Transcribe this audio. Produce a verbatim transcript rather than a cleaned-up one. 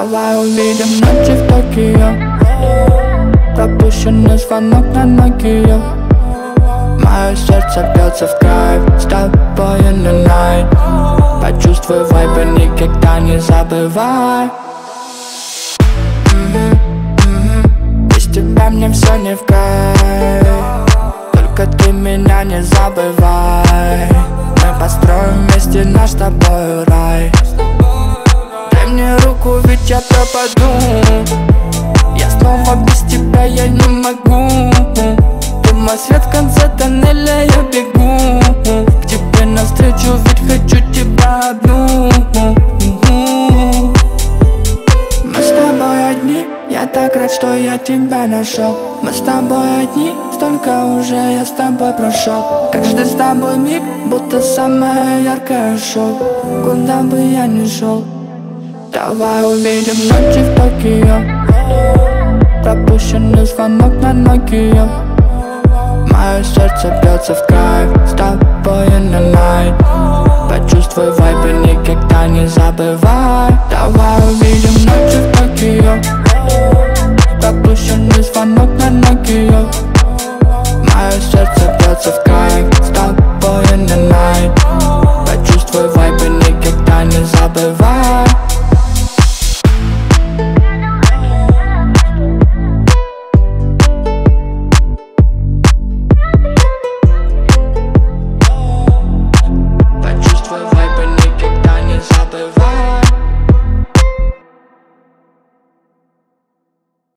Давай увидим ночи в Токио, пропущенный звонок на Nokia. Мое сердце бьется в драйв, с тобой in the night. Почувствуй вайб и никогда не забывай. Без тебя мне все не в кайф, только ты меня не забывай. Мы построим вместе наш с тобой рай. Дай мне руку, ведь я пропаду. Я снова без тебя, я не могу. Ты мой свет в конце тоннеля, я бегу к тебе навстречу, ведь хочу тебя одну. Мы с тобой одни, я так рад, что я тебя нашел. Мы с тобой одни, столько уже я с тобой прошел. Каждый с тобой миг, будто самое яркое шоу. Куда бы я ни шел, давай увидим ночи в Токио, пропущенный звонок на Nokia. Мое сердце бьется в кайф, с тобой in the night. Почувствуй вайб и никогда не забывай. Давай увидим ночи в Токио,